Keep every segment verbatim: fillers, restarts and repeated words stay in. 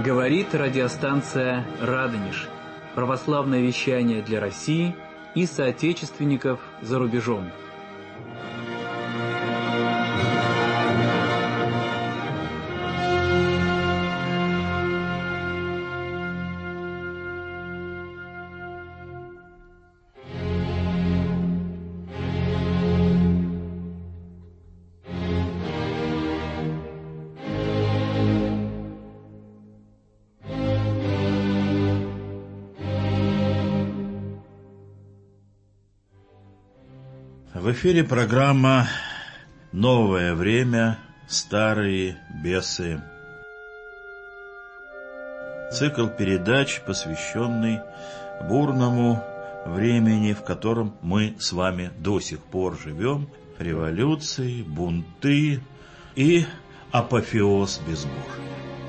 Говорит радиостанция «Радонеж». Православное вещание для России и соотечественников за рубежом. В эфире программа «Новое время. Старые бесы». Цикл передач, посвященный бурному времени, в котором мы с вами до сих пор живем, революции, бунты и апофеоз безбожия.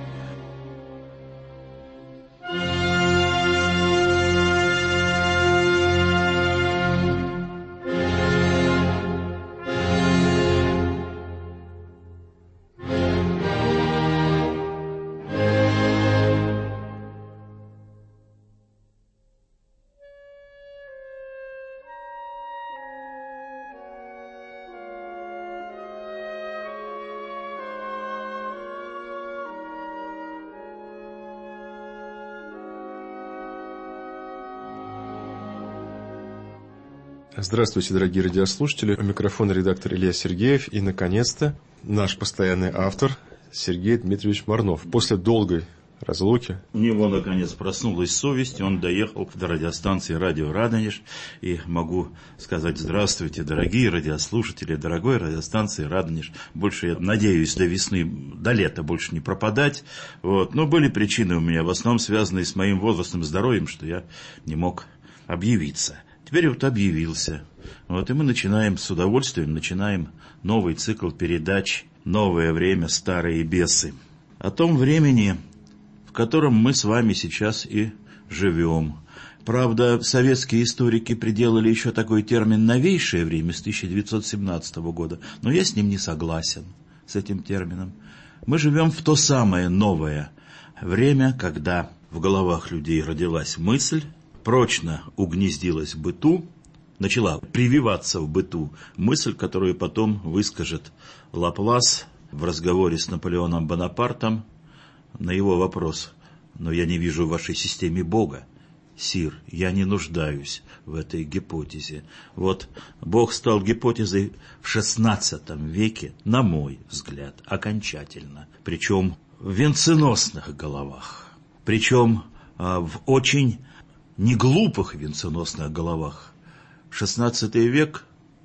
Здравствуйте, дорогие радиослушатели. У микрофона редактор Илья Сергеев и, наконец-то, наш постоянный автор Сергей Дмитриевич Марнов. После долгой разлуки у него, наконец, проснулась совесть, и он доехал до радиостанции «Радио Радонеж». И могу сказать здравствуйте, дорогие радиослушатели, дорогой радиостанции «Радонеж». Больше, я надеюсь, до весны, до лета больше не пропадать. Вот. Но были причины у меня, в основном связанные с моим возрастным здоровьем, что я не мог объявиться. Теперь вот объявился. Вот, и мы начинаем с удовольствием, начинаем новый цикл передач «Новое время. Старые бесы». О том времени, в котором мы с вами сейчас и живем. Правда, советские историки приделали еще такой термин «новейшее время» с тысяча девятьсот семнадцатого года, но я с ним не согласен, с этим термином. Мы живем в то самое новое время, когда в головах людей родилась мысль, прочно угнездилась в быту, начала прививаться в быту мысль, которую потом выскажет Лаплас в разговоре с Наполеоном Бонапартом на его вопрос: «Но я не вижу в вашей системе Бога, сир, я не нуждаюсь в этой гипотезе». Вот Бог стал гипотезой в шестнадцатом веке, на мой взгляд, окончательно, причем в венценосных головах, причем а, в очень неглупых венценосных головах. шестнадцатый век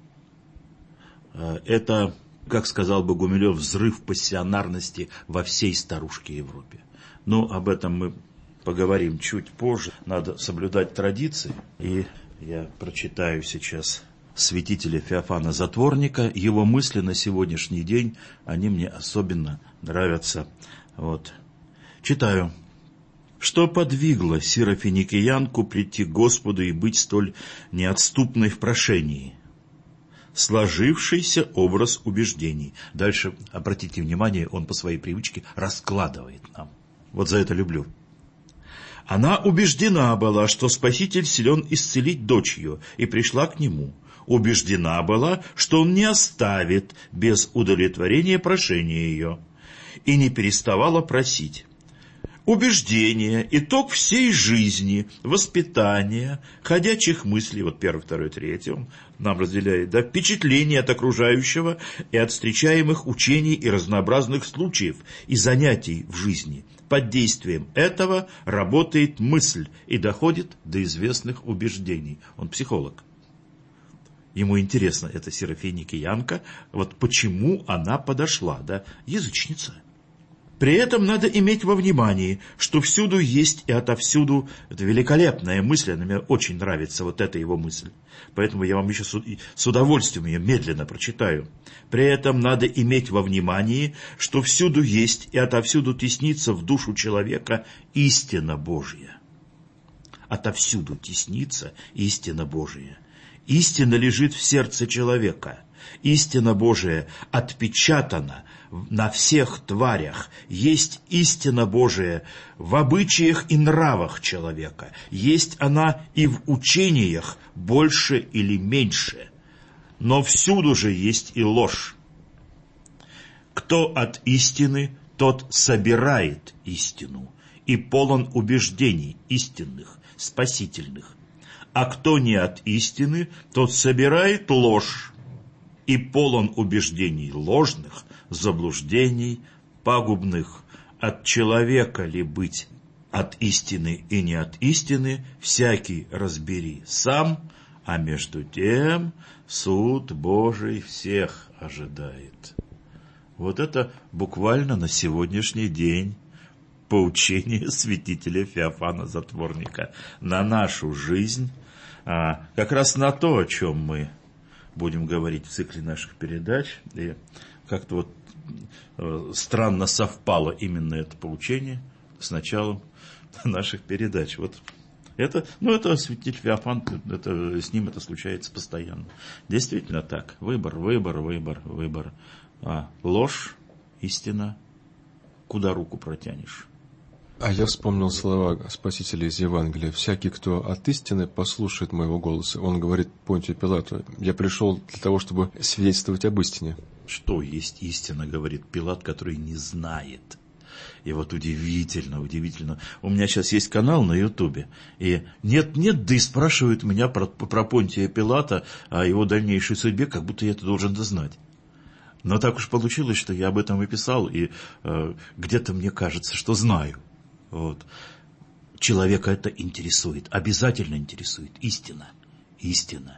– это, как сказал бы Гумилев, взрыв пассионарности во всей старушке Европе. Но об этом мы поговорим чуть позже. Надо соблюдать традиции. И я прочитаю сейчас святителя Феофана Затворника. Его мысли на сегодняшний день, они мне особенно нравятся. Вот. Читаю. «Что подвигло сирофиникиянку прийти к Господу и быть столь неотступной в прошении? Сложившийся образ убеждений». Дальше, обратите внимание, он по своей привычке раскладывает нам. Вот за это люблю. «Она убеждена была, что Спаситель силен исцелить дочь ее, и пришла к нему. Убеждена была, что он не оставит без удовлетворения прошения ее, и не переставала просить». Убеждение, итог всей жизни, воспитание, ходячих мыслей, вот первый, второй, третий, он нам разделяет, да, впечатление от окружающего и от встречаемых учений и разнообразных случаев и занятий в жизни. Под действием этого работает мысль и доходит до известных убеждений. Он психолог. Ему интересно, эта сирофиникиянка, вот почему она подошла, да, язычница. При этом надо иметь во внимании, что всюду есть и отовсюду. Это великолепная мысль, она мне очень нравится, вот эта его мысль. Поэтому я вам еще с удовольствием ее медленно прочитаю. При этом надо иметь во внимании, что всюду есть и отовсюду теснится в душу человека истина Божья. Отовсюду теснится истина Божья. Истина лежит в сердце человека. Истина Божия отпечатана на всех тварях, есть истина Божия в обычаях и нравах человека, есть она и в учениях больше или меньше, но всюду же есть и ложь. Кто от истины, тот собирает истину и полон убеждений истинных, спасительных. А кто не от истины, тот собирает ложь и полон убеждений ложных, заблуждений, пагубных. От человека ли быть от истины и не от истины, всякий разбери сам, а между тем суд Божий всех ожидает. Вот это буквально на сегодняшний день поучение святителя Феофана Затворника на нашу жизнь, а, как раз на то, о чем мы будем говорить в цикле наших передач. И как-то вот э, странно совпало именно это поучение с началом наших передач. Вот это, ну, это святитель Феофан, это, с ним это случается постоянно. Действительно так. Выбор, выбор, выбор, выбор. А ложь, истина, куда руку протянешь? А я вспомнил слова Спасителя из Евангелия. «Всякий, кто от истины, послушает моего голоса». Он говорит Понтию Пилату: «Я пришел для того, чтобы свидетельствовать об истине». Что есть истина, говорит Пилат, который не знает. И вот удивительно, удивительно. У меня сейчас есть канал на Ютубе, и нет-нет, да и спрашивают меня про, про Понтия Пилата, о его дальнейшей судьбе, как будто я это должен знать. Но так уж получилось, что я об этом и писал, и э, где-то мне кажется, что знаю. Вот. Человека это интересует, обязательно интересует. Истина. Истина.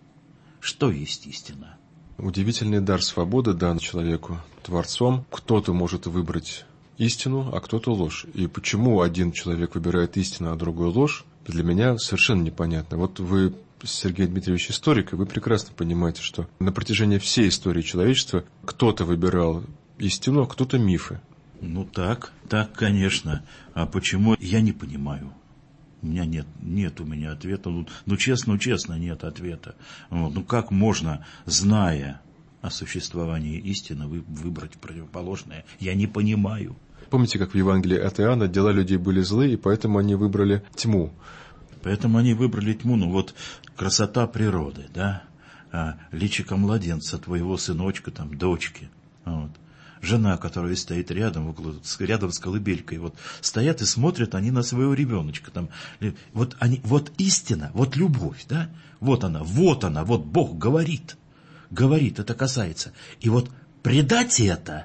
Что есть истина? Удивительный дар свободы дан человеку Творцом. Кто-то может выбрать истину, а кто-то ложь. И почему один человек выбирает истину, а другой ложь, для меня совершенно непонятно. Вот вы, Сергей Дмитриевич, историк, и вы прекрасно понимаете, что на протяжении всей истории человечества кто-то выбирал истину, а кто-то мифы. Ну так, так, конечно. А почему, я не понимаю. У меня нет, нет у меня ответа. Ну, ну честно, честно, нет ответа. Вот. Ну как можно, зная о существовании истины, вы, выбрать противоположное? Я не понимаю. Помните, как в Евангелии от Иоанна дела людей были злые, и поэтому они выбрали тьму? Поэтому они выбрали тьму. Ну вот красота природы, да? А, личико младенца, твоего сыночка, там, дочки. Вот. Жена, которая стоит рядом, около, рядом с колыбелькой, вот стоят и смотрят они на своего ребеночка. Там, вот, они, вот истина, вот любовь, да? Вот она, вот она, вот Бог говорит. Говорит, это касается. И вот предать это,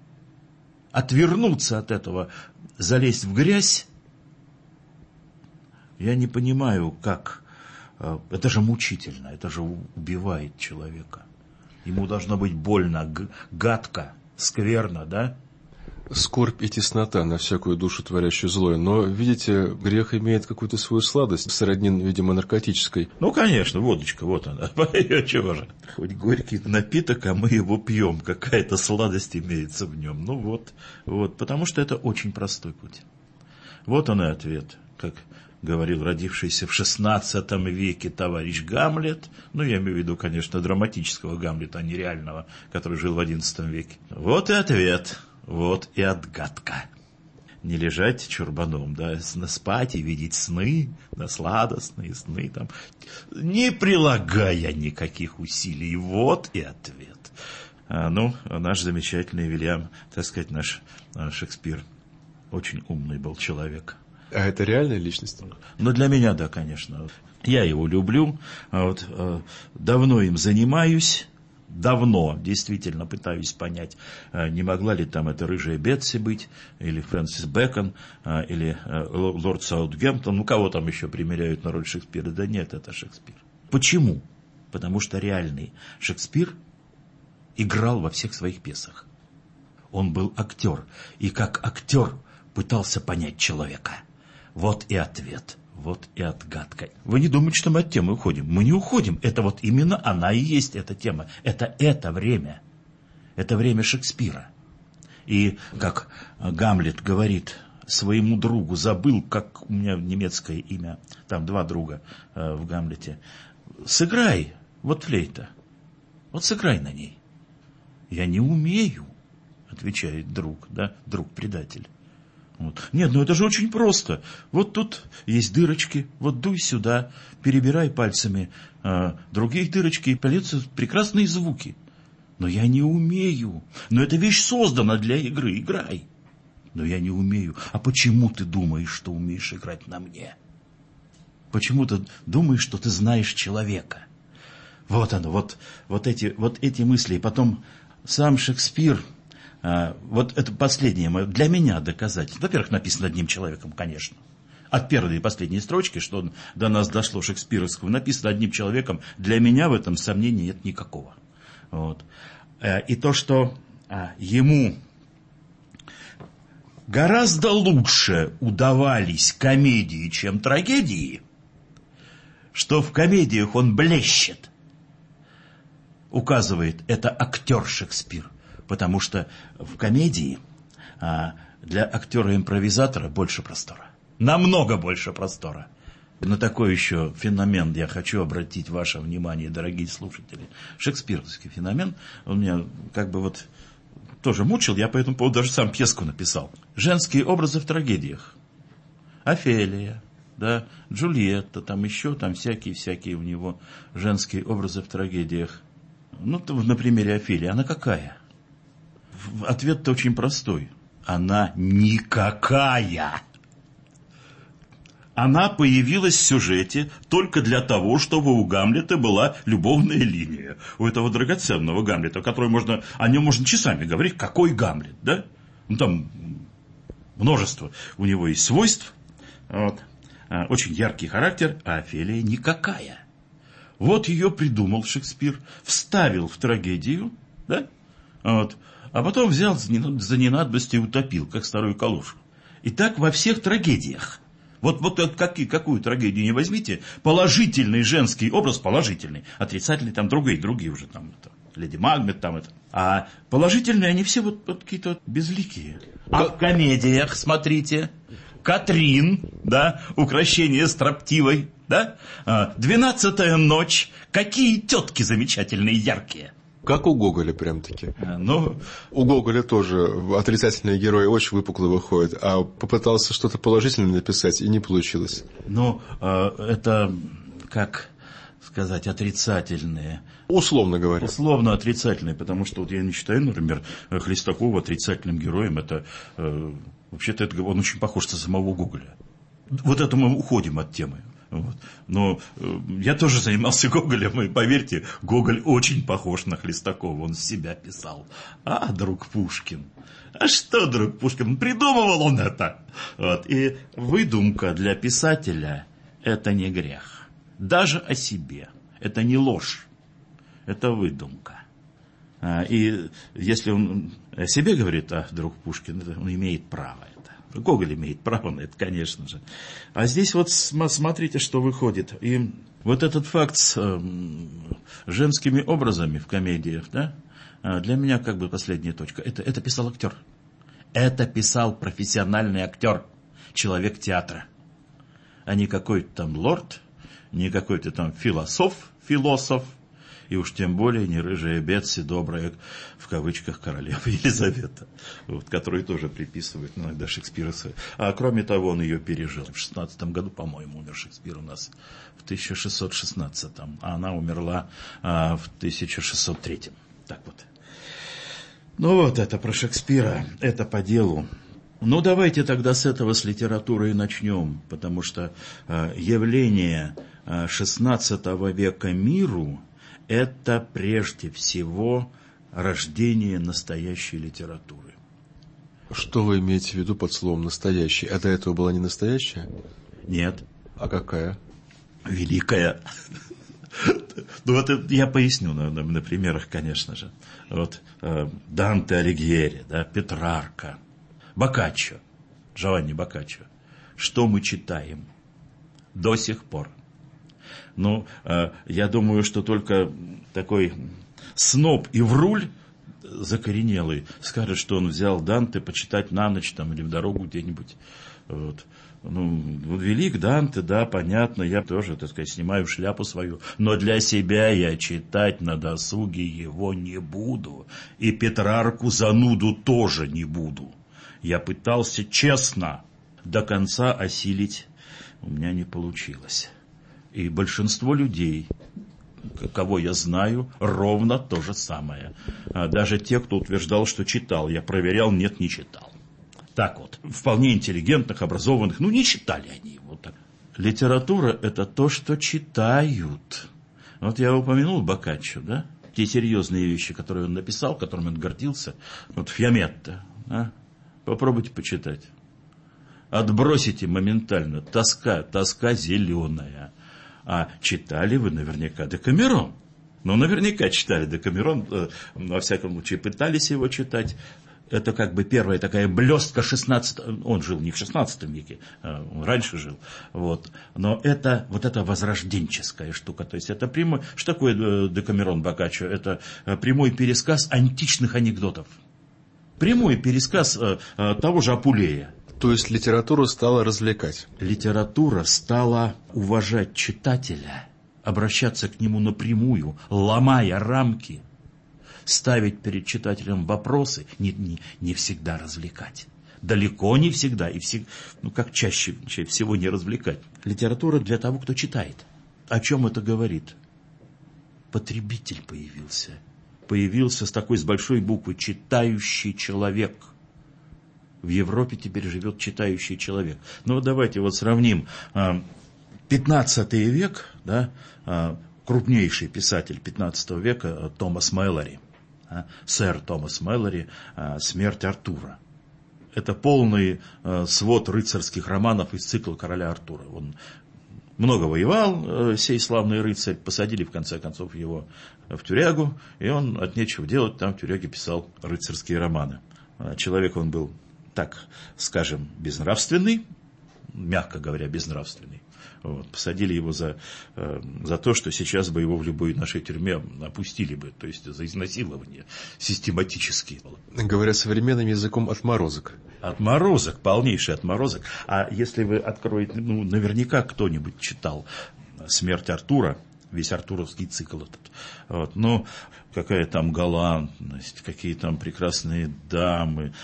отвернуться от этого, залезть в грязь, я не понимаю, как. Это же мучительно, это же убивает человека. Ему должно быть больно, гадко, скверно, да? Скорбь и теснота на всякую душу, творящую злое. Но, видите, грех имеет какую-то свою сладость, сродни, видимо, наркотической. Ну, конечно, водочка, вот она. Чего же? Хоть горький напиток, а мы его пьем. Какая-то сладость имеется в нем. Ну, вот, вот. Потому что это очень простой путь. Вот он и ответ, как говорил родившийся в шестнадцатом веке товарищ Гамлет. Ну, я имею в виду, конечно, драматического Гамлета, а не реального, который жил в одиннадцатом веке. Вот и ответ. Вот и отгадка. Не лежать чурбаном, да, спать и видеть сны, да, сладостные сны, там, не прилагая никаких усилий. Вот и ответ. А, ну, наш замечательный Вильям, так сказать, наш Шекспир, очень умный был человек. А это реальная личность? Ну, для меня, да, конечно. Я его люблю, вот, давно им занимаюсь. Давно действительно пытаюсь понять, не могла ли там эта рыжая Бетси быть, или Фрэнсис Бэкон, или лорд Саутгемптон, ну кого там еще примеряют на роль Шекспира? Да нет, это Шекспир. Почему? Потому что реальный Шекспир играл во всех своих пьесах. Он был актер, и как актер пытался понять человека. Вот и ответ. Вот и отгадка. Вы не думаете, что мы от темы уходим? Мы не уходим. Это вот именно она и есть эта тема. Это это время. Это время Шекспира. И как Гамлет говорит своему другу, забыл, как у меня немецкое имя, там два друга э, в Гамлете. Сыграй, вот флейта. Вот сыграй на ней. Я не умею. отвечает друг, да, друг-предатель. Вот. Нет, ну это же очень просто. Вот тут есть дырочки, вот дуй сюда, перебирай пальцами а, другие дырочки, и появятся прекрасные звуки. Но я не умею. Но эта вещь создана для игры, играй. Но я не умею. А почему ты думаешь, что умеешь играть на мне? Почему ты думаешь, что ты знаешь человека? Вот оно, вот, вот, эти, вот эти мысли. И потом сам Шекспир, а, вот это последнее для меня доказательство. Во-первых, написано одним человеком, конечно. От первой и последней строчки, что до нас дошло шекспировского, написано одним человеком. Для меня в этом сомнений нет никакого. Вот. И то, что а, ему гораздо лучше удавались комедии, чем трагедии, что в комедиях он блещет, указывает это актер Шекспир. Потому что в комедии а, для актера-импровизатора больше простора. Намного больше простора. На такой еще феномен я хочу обратить ваше внимание, дорогие слушатели. Шекспировский феномен, он меня как бы вот тоже мучил, я по этому поводу даже сам пьеску написал. Женские образы в трагедиях. Офелия, да, Джульетта, там еще там всякие-всякие у него женские образы в трагедиях. Ну, на примере Офелии, она какая? Ответ-то очень простой. Она никакая. Она появилась в сюжете только для того, чтобы у Гамлета была любовная линия. У этого драгоценного Гамлета, который можно, о нем можно часами говорить, какой Гамлет, да? Ну, там множество у него есть свойств. Вот. Очень яркий характер, а Офелия никакая. Вот ее придумал Шекспир, вставил в трагедию, да? Вот. А потом взял за ненадобность и утопил, как старую калошу. И так во всех трагедиях. Вот, вот как, какую трагедию не возьмите, положительный женский образ, положительный, отрицательный там другие, другие уже там, это, Леди Макбет там это. А положительные они все вот, вот какие-то вот безликие. А в комедиях, смотрите, Катрин, да, укрощение строптивой, да, двенадцатая ночь, какие тетки замечательные, яркие. Как у Гоголя прям-таки. А, ну, у Гоголя тоже отрицательные герои очень выпукло выходят, а попытался что-то положительное написать, и не получилось. Ну, это, как сказать, отрицательные. Условно говоря. Условно отрицательные, потому что вот я не считаю, например, Хлестакова отрицательным героем. Это, вообще-то, это, он очень похож на самого Гоголя. Вот это мы уходим от темы. Вот. Но э, я тоже занимался Гоголем, и поверьте, Гоголь очень похож на Хлестакова, он себя писал. А, друг Пушкин, а что, друг Пушкин, придумывал он это. Вот. И выдумка для писателя – это не грех. Даже о себе. Это не ложь, это выдумка. А, и если он о себе говорит, а, друг Пушкин, он имеет право. Гоголь имеет право на это, конечно же. А здесь вот смотрите, что выходит. И вот этот факт с э, женскими образами в комедиях, да, для меня как бы последняя точка. Это, это писал актер. Это писал профессиональный актер, человек театра. А не какой-то там лорд, не какой-то там философ, философ, и уж тем более не рыжая Бетси, добрая, в кавычках, королева Елизавета, вот, которую тоже приписывают иногда Шекспиру. А кроме того, он ее пережил. В шестнадцатом году, по-моему, умер Шекспир у нас, в тысяча шестьсот шестнадцатом, а она умерла а, в тысяча шестьсот третьем. Так вот. Ну вот, это про Шекспира, это по делу. Ну, давайте тогда с этого, с литературы и начнем, потому что а, явление а, шестнадцатого века миру – это прежде всего рождение настоящей литературы. Что вы имеете в виду под словом «настоящий»? А до этого была не настоящая? Нет. А какая? Великая. Ну вот я поясню на, на, на примерах, конечно же. Вот Данте Алигьери, да, Петрарка, Боккаччо, Джованни Боккаччо. Что мы читаем до сих пор? Ну, я думаю, что только такой сноб и вруль закоренелый скажет, что он взял Данте почитать на ночь там, или в дорогу где-нибудь Вот. Ну, велик Данте, да, понятно, я тоже, так сказать, снимаю шляпу свою, но для себя я читать на досуге его не буду, и Петрарку зануду тоже не буду. Я пытался честно до конца осилить, у меня не получилось. И большинство людей, кого я знаю, ровно то же самое. Даже те, кто утверждал, что читал, я проверял, нет, не читал. Так вот, вполне интеллигентных, образованных, ну не читали они его так. Литература – это то, что читают. Вот я упомянул Боккаччо, да? Те серьезные вещи, которые он написал, которыми он гордился. Вот Фьяметта, а? Попробуйте почитать. Отбросите моментально. Тоска, тоска зеленая. А читали вы наверняка Декамерон. Ну, наверняка читали Декамерон, э, во всяком случае, пытались его читать. Это как бы первая такая блестка шестнадцатого... Он жил не в шестнадцатом веке, он раньше жил. Вот. Но это вот эта возрожденческая штука. То есть это прямой... Что такое Декамерон Боккаччо? Это прямой пересказ античных анекдотов. Прямой пересказ того же Апулея. То есть литература стала развлекать? Литература стала уважать читателя, обращаться к нему напрямую, ломая рамки. Ставить перед читателем вопросы, не, не, не всегда развлекать. Далеко не всегда, и всег, ну как чаще всего не развлекать. Литература для того, кто читает. О чем это говорит? Потребитель появился. Появился с такой, с большой буквы, читающий человек. В Европе теперь живет читающий человек. Ну вот давайте вот сравним. пятнадцатый век, да, крупнейший писатель пятнадцатого века Томас Мэлори. Сэр Томас Мэлори «Смерть Артура». Это полный свод рыцарских романов из цикла «Короля Артура». Он много воевал, сей славный рыцарь, посадили в конце концов его в тюрягу, и он от нечего делать там в тюряге писал рыцарские романы. Человек он был, так скажем, безнравственный, мягко говоря, безнравственный. Вот. Посадили его за, э, за то, что сейчас бы его в любой нашей тюрьме опустили бы, то есть за изнасилование систематически. Говоря современным языком, отморозок. Отморозок, полнейший отморозок. А если вы откроете, ну, наверняка кто-нибудь читал «Смерть Артура», весь артуровский цикл этот. Вот. Ну, какая там галантность, какие там прекрасные дамы.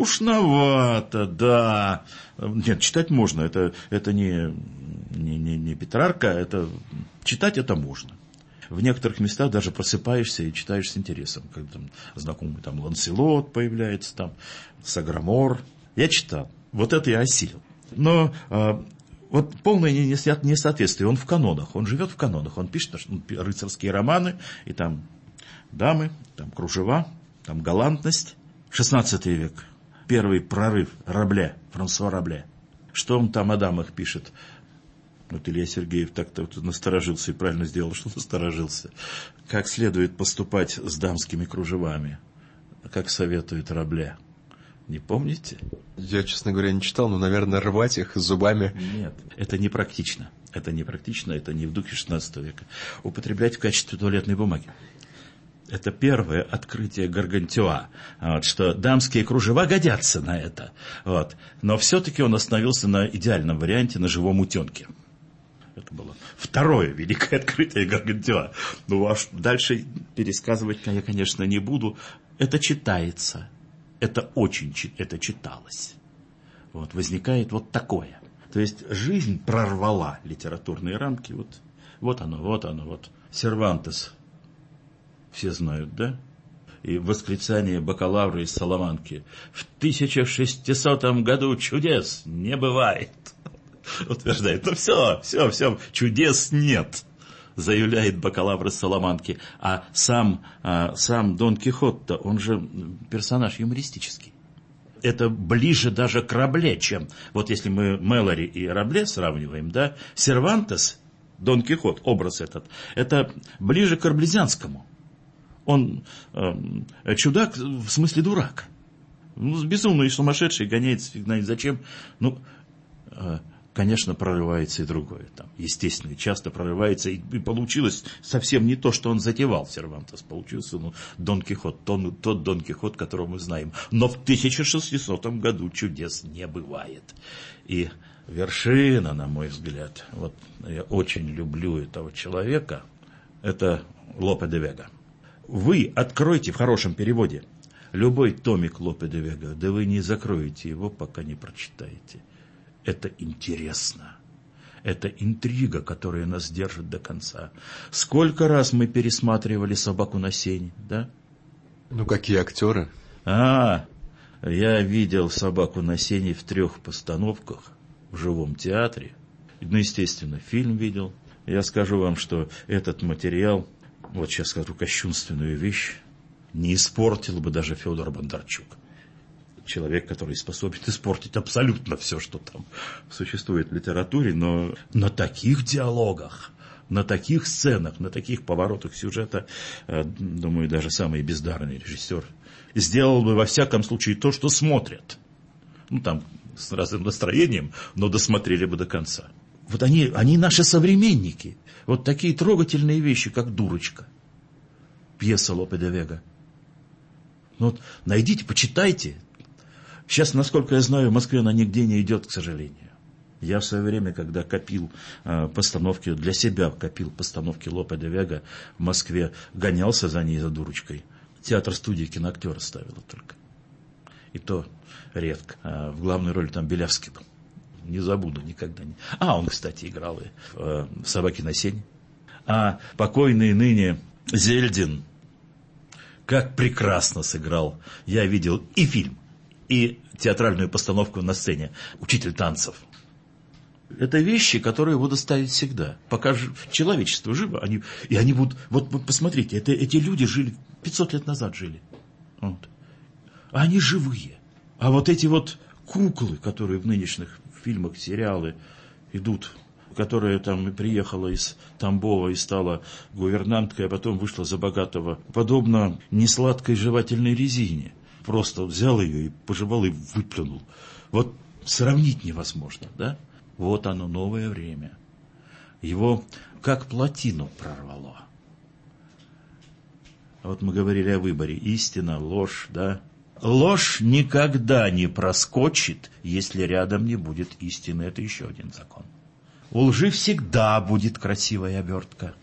Скучновато, да. Нет, читать можно. Это, это не, не, не, не Петрарка, это, читать это можно. В некоторых местах даже просыпаешься и читаешь с интересом. Когда там знакомый там Ланселот появляется, там Саграмор. Я читал. Вот это я осилил. Но... Вот полное несоответствие. Он в канонах, он живет в канонах. Он пишет рыцарские романы, и там дамы, там кружева, там галантность. шестнадцатый век. Первый прорыв Рабле, Франсуа Рабле. Что он там о дамах пишет? Вот Илья Сергеев так-то вот насторожился и правильно сделал, что насторожился. Как следует поступать с дамскими кружевами? Как советует Рабле? Не помните? Я, честно говоря, не читал, но, наверное, рвать их зубами. Нет, это непрактично. Это непрактично, это не в духе шестнадцатого века. Употреблять в качестве туалетной бумаги. Это первое открытие Гаргантюа, вот, что дамские кружева годятся на это. Вот. Но все-таки он остановился на идеальном варианте, на живом утенке. Это было второе великое открытие Гаргантюа. Ну, а дальше пересказывать я, конечно, не буду. Это читается. Это очень, это читалось. Вот, возникает вот такое. То есть жизнь прорвала литературные рамки. Вот, вот оно, вот оно, вот. Сервантес. Все знают, да? И восклицание бакалавра из Саламанки. В тысяча шестисотом году чудес не бывает. Утверждает. Ну все, все, все, чудес нет. Заявляет бакалавр из Саламанки. А сам, а, сам Дон Кихот-то, он же персонаж юмористический. Это ближе даже к Рабле, чем... Вот если мы Мэлори и Рабле сравниваем, да, Сервантес, Дон Кихот, образ этот, это ближе к Арблезианскому. Он э, чудак, в смысле дурак. Ну, безумный и сумасшедший, гоняется, фиг знает зачем. Ну, э, конечно, прорывается и другое. Там, естественно, и часто прорывается, и, и получилось совсем не то, что он затевал, Сервантес. Получился ну, Дон Кихот, тот, тот Дон Кихот, которого мы знаем. Но в тысяча шестисотом году чудес не бывает. И вершина, на мой взгляд, вот я очень люблю этого человека, это Лопе де Вега. Вы откройте в хорошем переводе любой томик Лопе де Вега, да вы не закроете его, пока не прочитаете. Это интересно. Это интрига, которая нас держит до конца. Сколько раз мы пересматривали «Собаку на сене», да? Ну, какие актеры? А, я видел «Собаку на сене» в трех постановках в живом театре. Ну, естественно, фильм видел. Я скажу вам, что этот материал, вот сейчас скажу кощунственную вещь, не испортил бы даже Федор Бондарчук. Человек, который способен испортить абсолютно все, что там существует в литературе, но на таких диалогах, на таких сценах, на таких поворотах сюжета, думаю, даже самый бездарный режиссер сделал бы во всяком случае то, что смотрят. Ну, там, с разным настроением, но досмотрели бы до конца. Вот они, они наши современники. Вот такие трогательные вещи, как «Дурочка», пьеса Лопе де Вега. Ну, вот найдите, почитайте. Сейчас, насколько я знаю, в Москве она нигде не идет, к сожалению. Я в свое время, когда копил э, постановки, для себя копил постановки Лопе де Вега в Москве, гонялся за ней, за «Дурочкой». Театр-студии киноактера ставила только. И то редко. А в главной роли там Белявский был. Не забуду никогда. Не... А, он, кстати, играл и э, в «Собаке на сене». А покойный ныне Зельдин как прекрасно сыграл. Я видел и фильм, и театральную постановку на сцене «Учитель танцев». Это вещи, которые будут ставить всегда. Пока человечество живо, они, и они будут... Вот, вот посмотрите, это, эти люди жили, пятьсот лет назад жили. Вот. А они живые. А вот эти вот куклы, которые в нынешних фильмах, сериалы идут, которая там приехала из Тамбова и стала гувернанткой, а потом вышла за богатого, подобно несладкой жевательной резине. Просто взял ее и пожевал и выплюнул. Вот сравнить невозможно, да? Вот оно, новое время. Его как плотину прорвало. Вот мы говорили о выборе. Истина, ложь, да? Ложь никогда не проскочит, если рядом не будет истины. Это еще один закон. У лжи всегда будет красивая обертка.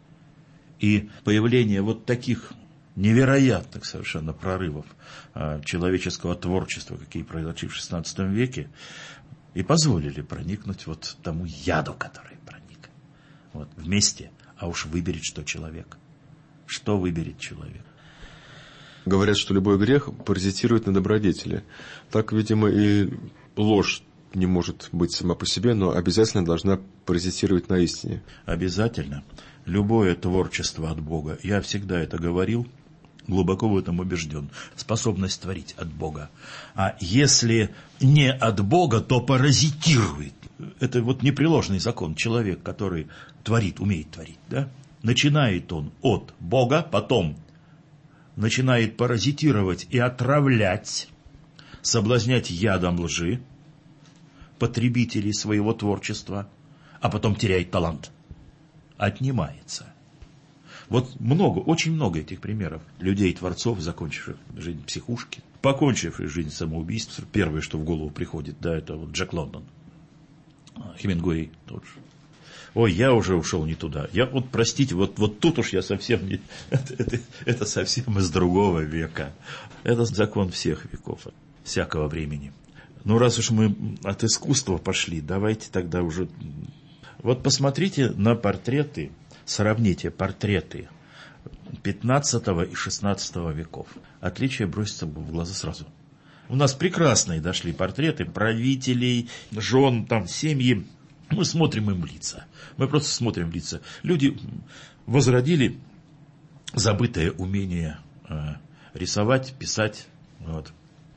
И появление вот таких невероятных совершенно прорывов а, человеческого творчества, какие произошли в шестнадцатом веке, и позволили проникнуть вот тому яду, который проник. Вот, вместе, а уж выберет, что человек. Что выберет человек? Говорят, что любой грех паразитирует на добродетели. Так, видимо, и ложь не может быть сама по себе, но обязательно должна паразитировать на истине. Обязательно. Любое творчество от Бога. Я всегда это говорил, глубоко в этом убежден. Способность творить от Бога. А если не от Бога, то паразитирует. Это вот непреложный закон. Человек, который творит, умеет творить, да? Начинает он от Бога, потом начинает паразитировать и отравлять, соблазнять ядом лжи потребителей своего творчества, а потом теряет талант, отнимается. Вот много, очень много этих примеров людей-творцов, закончивших жизнь психушки, покончивших жизнь самоубийством. Первое, что в голову приходит, да, это вот Джек Лондон, Хемингуэй тот же. Ой, я уже ушел не туда. Я вот, простите, вот, вот тут уж я совсем не... Это, это, это совсем из другого века. Это закон всех веков, всякого времени. Ну, раз уж мы от искусства пошли, давайте тогда уже... Вот посмотрите на портреты, сравните портреты пятнадцатого и шестнадцатого веков. Отличие бросится в глаза сразу. У нас прекрасные дошли портреты правителей, жен, там, семьи. Мы смотрим им в лица. Мы просто смотрим в лица. Люди возродили забытое умение э, рисовать, писать. Вот.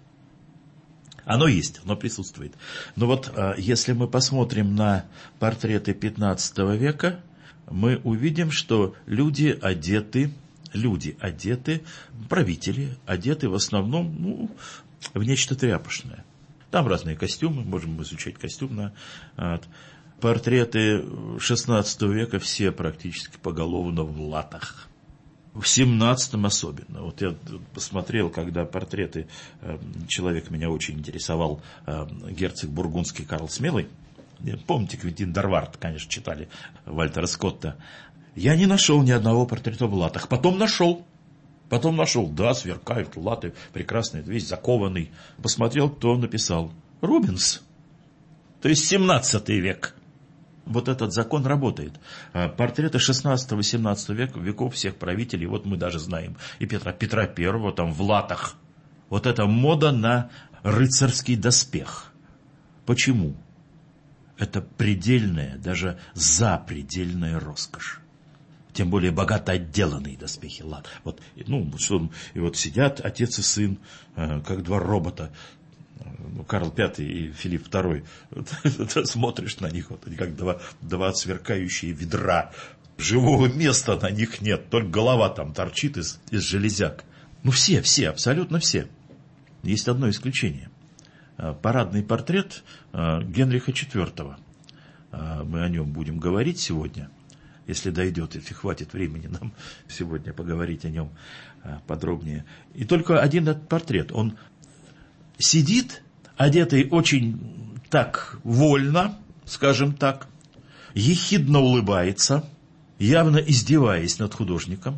Оно есть, оно присутствует. Но вот э, если мы посмотрим на портреты пятнадцатого века, мы увидим, что люди одеты, люди одеты, правители одеты в основном ну, в нечто тряпочное. Там разные костюмы, можем изучать костюм. Вот. Портреты шестнадцатого века все практически поголовно в латах. В семнадцатом особенно. Вот я посмотрел, когда портреты, человек меня очень интересовал, герцог бургундский Карл Смелый. Помните, Квентин Дорвард, конечно, читали Вальтера Скотта. Я не нашел ни одного портрета в латах. Потом нашел. Потом нашел, да, сверкают латы, прекрасный, весь закованный. Посмотрел, кто написал. Рубенс. То есть семнадцатый век. Вот этот закон работает. Портреты шестнадцатого-семнадцатого века, веков всех правителей, вот мы даже знаем, и Петра, Петра Первого там в латах. Вот эта мода на рыцарский доспех. Почему? Это предельная, даже запредельная роскошь. Тем более богато отделанные доспехи лат. Вот, ну, что, и вот сидят отец и сын, как два робота. Ну, Карл Пятый и Филипп Второй, ты смотришь на них, вот они как два, два сверкающие ведра. Живого места на них нет, только голова там торчит из, из железяк. Ну, все, все, абсолютно все. Есть одно исключение. Парадный портрет Генриха Четвертого. Мы о нем будем говорить сегодня, если дойдет, если хватит времени нам сегодня поговорить о нем подробнее. И только один этот портрет, он сидит, одетый очень так вольно, скажем так, ехидно улыбается, явно издеваясь над художником,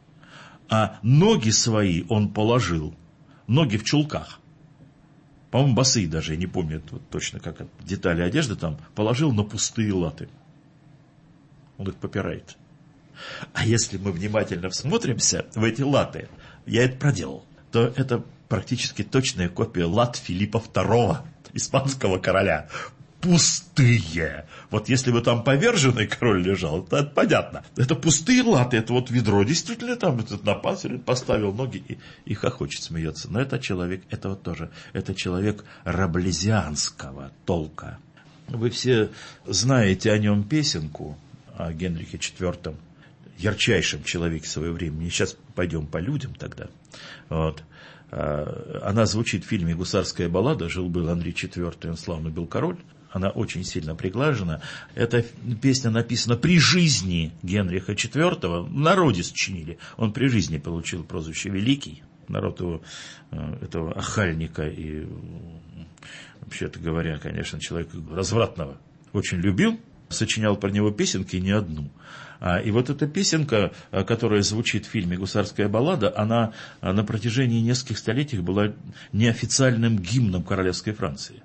а ноги свои он положил, ноги в чулках, по-моему, босые даже, я не помню вот точно, как детали одежды там, положил на пустые латы. Он их попирает. А если мы внимательно всмотримся в эти латы, я это проделал, то это практически точная копия лат Филиппа Второго, испанского короля. Пустые. Вот если бы там поверженный король лежал, то это понятно. Это пустые латы, это вот ведро. Действительно, там этот на панцирь поставил ноги и, и хохочет, смеется. Но это человек, это вот тоже, это человек раблезианского толка. Вы все знаете о нем песенку, о Генрихе Четвертом, ярчайшем человеке своего времени. Сейчас пойдем по людям тогда. Вот. Она звучит в фильме «Гусарская баллада». Жил-был Андрей Четвертый, он славный был король. Она очень сильно приглажена. Эта песня написана при жизни Генриха Четвертого. В народе сочинили. Он при жизни получил прозвище «Великий». Народ его, этого охальника и, вообще-то говоря, конечно, человека развратного очень любил. Сочинял про него песенки не одну. И вот эта песенка, которая звучит в фильме «Гусарская баллада», она на протяжении нескольких столетий была неофициальным гимном королевской Франции.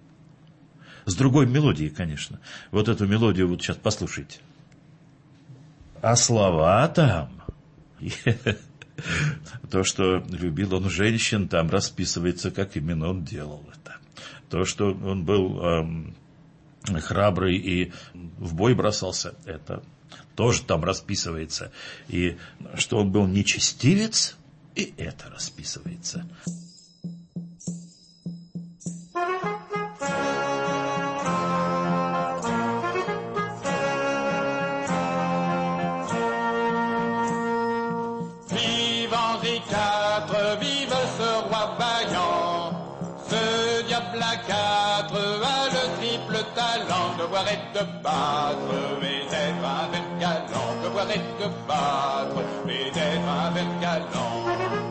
С другой мелодией, конечно. Вот эту мелодию вот сейчас послушайте. А слова там... То, что любил он женщин, там расписывается, как именно он делал это. То, что он был... храбрый и в бой бросался, это тоже там расписывается. И что он был нечестивец, и это расписывается. Vive Henri quatre, vive ce roi vaillant, ce diable à quatre a le triple talent de voir et de battre, mais d'être un ver galant, de voir et de battre, mais d'être un ver galant.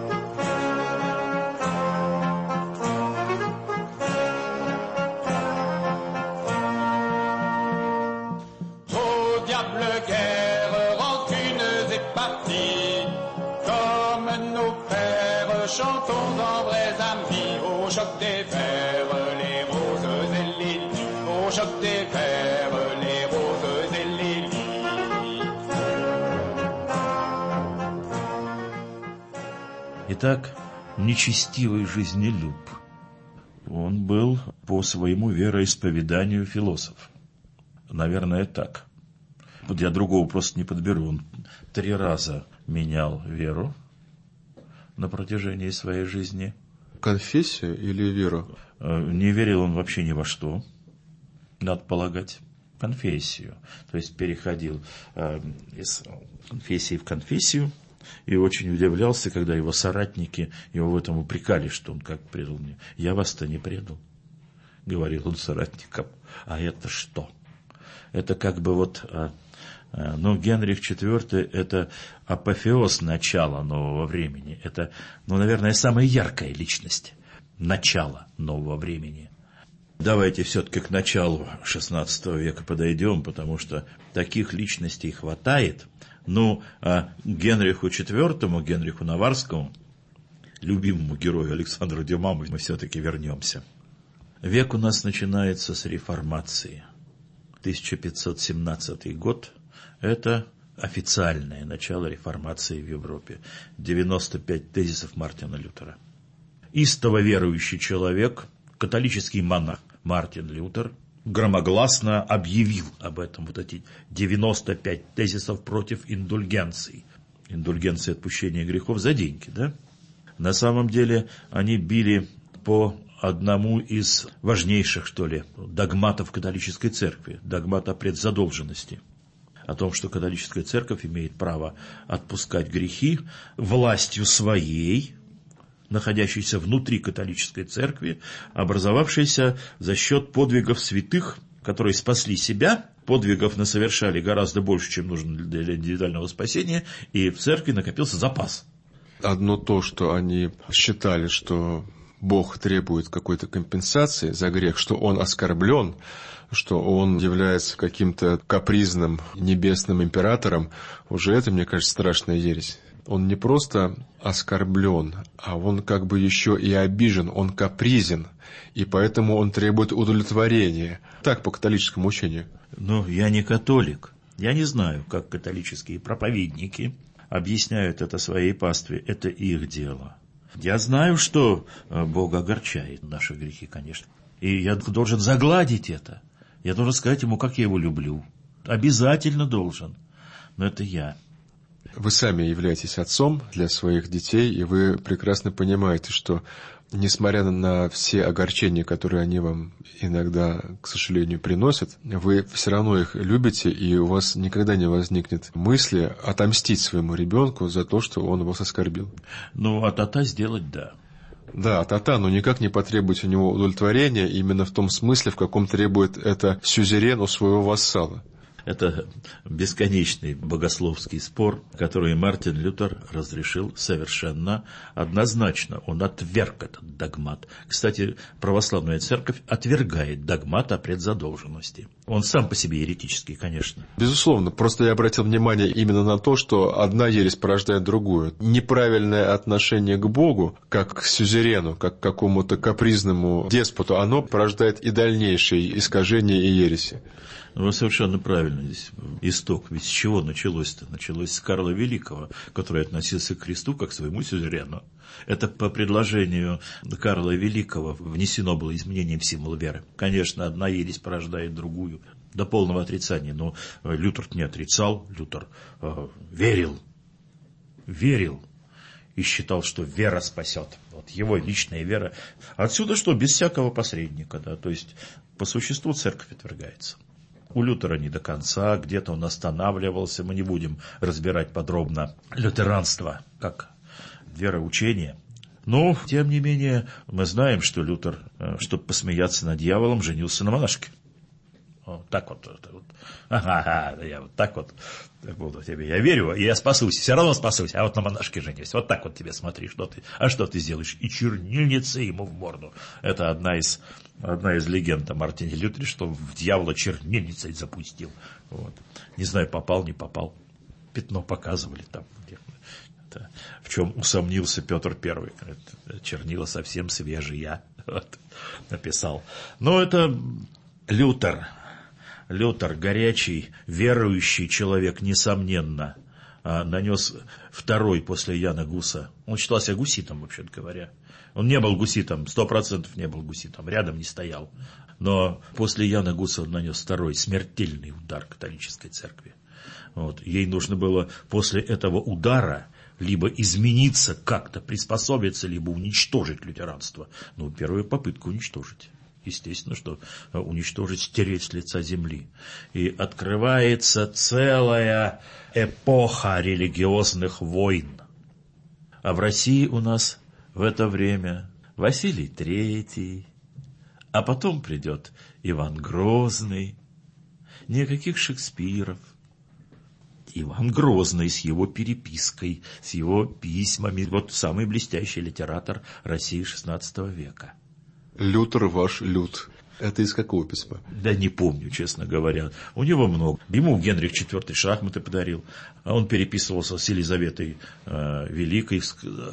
Trop diable guerre, rancuneuse et partie, comme nos pères, chantons en vrais amis, au choc des fers, les roses et les lys, au choc des fers, les roses et les lys. Итак, нечестивый жизнелюб. Он был по своему вероисповеданию философ. Наверное, так. Вот я другого просто не подберу. Он три раза менял веру на протяжении своей жизни. Конфессия или вера? Не верил он вообще ни во что, надо полагать. Конфессию. То есть переходил из конфессии в конфессию. И очень удивлялся, когда его соратники его в этом упрекали, что он как предал мне. Я вас-то не предал. говорил он соратникам. А это что? Это как бы вот... Ну, Генрих четвёртый – это апофеоз начала нового времени. Это, ну, наверное, самая яркая личность начала нового времени. Давайте все-таки к началу шестнадцатого века подойдем, потому что таких личностей хватает. Ну, а Генриху четвёртому, Генриху Наварскому, любимому герою Александру Дюма, мы все-таки вернемся. Век у нас начинается с реформации. тысяча пятьсот семнадцатый год – это официальное начало реформации в Европе. девяносто пять тезисов Мартина Лютера. Истово верующий человек, католический монах Мартин Лютер, громогласно объявил об этом, вот эти девяносто пять тезисов против индульгенций. Индульгенции — отпущения грехов за деньги, да? На самом деле они били по одному из важнейших, что ли, догматов католической церкви, догмата предзадолженности. О том, что католическая церковь имеет право отпускать грехи властью своей, находящейся внутри католической церкви, образовавшейся за счет подвигов святых, которые спасли себя, подвигов насовершали гораздо больше, чем нужно для индивидуального спасения, и в церкви накопился запас. Одно то, что они считали, что Бог требует какой-то компенсации за грех, что он оскорблен, что он является каким-то капризным небесным императором, уже это, мне кажется, страшная ересь. Он не просто оскорблен, а он как бы еще и обижен, он капризен, и поэтому он требует удовлетворения. Так по католическому учению. Ну, я не католик. Я не знаю, как католические проповедники объясняют это своей пастве. Это их дело. Я знаю, что Бог огорчает наши грехи, конечно. И я должен загладить это. Я должен сказать ему, как я его люблю. Обязательно должен. Но это я. Вы сами являетесь отцом для своих детей, и вы прекрасно понимаете, что, несмотря на все огорчения, которые они вам иногда, к сожалению, приносят, вы все равно их любите, и у вас никогда не возникнет мысли отомстить своему ребенку за то, что он вас оскорбил. Ну, а тата сделать, да. Да, тата, но никак не потребует у него удовлетворения именно в том смысле, в каком требует это сюзерен у своего вассала. Это бесконечный богословский спор, который Мартин Лютер разрешил совершенно однозначно. Он отверг этот догмат. Кстати, православная церковь отвергает догмат о предзадолженности. Он сам по себе еретический, конечно. Безусловно, просто я обратил внимание именно на то, что одна ересь порождает другую. Неправильное отношение к Богу, как к сюзерену, как к какому-то капризному деспоту, оно порождает и дальнейшие искажения и ереси. Вы совершенно правильно здесь. Исток. Ведь с чего началось-то? Началось с Карла Великого, который относился к Христу как к своему сюзерену. Это по предложению Карла Великого внесено было изменение в символ веры. Конечно, одна ересь порождает другую. До полного отрицания. Но Лютер не отрицал. Лютер э, верил. Верил. И считал, что вера спасет. Вот его личная вера. Отсюда что? Без всякого посредника. Да? То есть, по существу церковь отвергается. У Лютера не до конца, где-то он останавливался. Мы не будем разбирать подробно лютеранство как вероучение. Но, тем не менее, мы знаем, что Лютер, чтобы посмеяться над дьяволом, женился на монашке. Вот так вот. вот. Ага, я вот так вот буду тебе. Я верю, и я спасусь. Все равно спасусь, а вот на монашке женюсь. Вот так вот тебе смотри, что ты. А что ты сделаешь? И чернильница ему в морду. Это одна из, одна из легенд о Мартине Лютере, что в дьявола чернильницей запустил. Вот. Не знаю, попал, не попал. Пятно показывали там. Это, в чем усомнился Петр Первый. Это, чернила совсем свежие. Вот, написал. Но это Лютер. Лютер, горячий, верующий человек, несомненно, нанес второй после Яна Гуса. Он считался гуситом, вообще говоря. Он не был гуситом, сто процентов не был гуситом, рядом не стоял. Но после Яна Гуса он нанес второй смертельный удар католической церкви. Вот. Ей нужно было после этого удара либо измениться как-то, приспособиться, либо уничтожить лютеранство. Ну, первая попытка уничтожить. Естественно, что уничтожить, стереть с лица земли. И открывается целая эпоха религиозных войн. А в России у нас в это время Василий Третий, А потом придет Иван Грозный, никаких Шекспиров. Иван Грозный с его перепиской, с его письмами. Вот самый блестящий литератор России шестнадцатого века. Лютер ваш Лют. Это из какого письма? Да не помню, честно говоря. У него много. Ему Генрих четвёртый шахматы подарил. А он переписывался с Елизаветой э, Великой,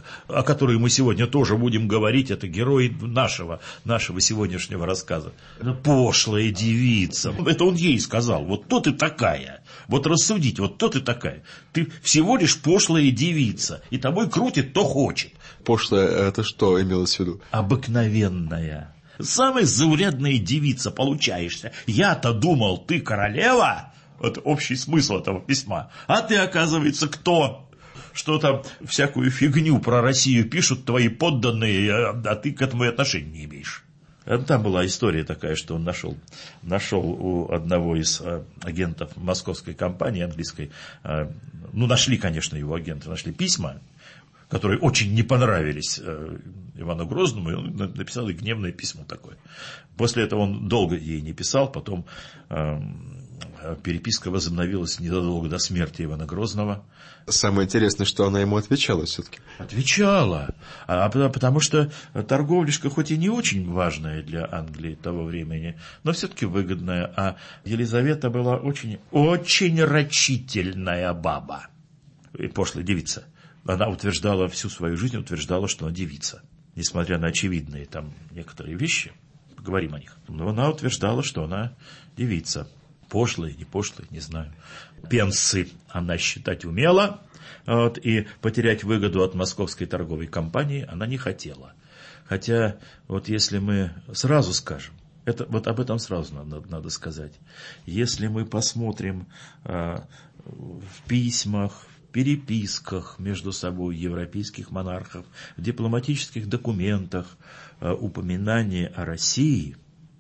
о которой мы сегодня тоже будем говорить. Это герой нашего, нашего сегодняшнего рассказа. Пошлая девица. Это он ей сказал. Вот то ты такая. Вот рассудить, вот то ты такая. Ты всего лишь пошлая девица. И тобой крутит, кто хочет. Пошлая, это что имелось в виду? Обыкновенная. Самая заурядная девица получаешься. Я-то думал, ты королева. Это общий смысл этого письма. А ты, оказывается, кто? Что там всякую фигню про Россию пишут твои подданные, а ты к этому и отношения не имеешь. Там была история такая, что он нашел, нашел у одного из агентов московской компании английской, ну, нашли, конечно, его агенты, нашли письма, которые очень не понравились Ивану Грозному, и он написал ей гневное письмо такое. После этого он долго ей не писал, потом э, переписка возобновилась незадолго до смерти Ивана Грозного. Самое интересное, что она ему отвечала все-таки. Отвечала, а, потому что торговляшка хоть и не очень важная для Англии того времени, но все-таки выгодная, а Елизавета была очень, очень рачительная баба и пошлая девица. Она утверждала, всю свою жизнь утверждала, что она девица. Несмотря на очевидные там некоторые вещи, поговорим о них. Но она утверждала, что она девица. Пошлая, не пошлая, не знаю. Пенсы она считать умела, вот, и потерять выгоду от московской торговой компании она не хотела. Хотя, вот если мы сразу скажем, это, вот об этом сразу надо, надо сказать. Если мы посмотрим э, в письмах, переписках между собой европейских монархов, в дипломатических документах э, упоминания о России,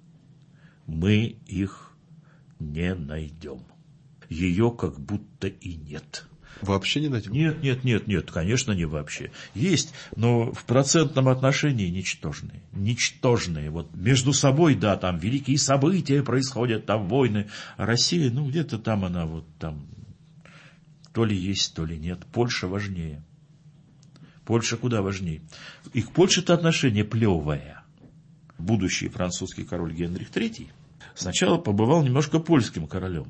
мы их не найдем. Ее как будто и нет. Вообще не найдем? Нет, нет, нет, нет, конечно, не вообще. Есть, но в процентном отношении ничтожные. Ничтожные. Вот между собой, да, там великие события происходят, там войны. А Россия, ну, где-то там она вот там... То ли есть, то ли нет. Польша важнее. Польша куда важнее. И к Польше-то отношение плевое. Будущий французский король Генрих третий сначала побывал немножко польским королем.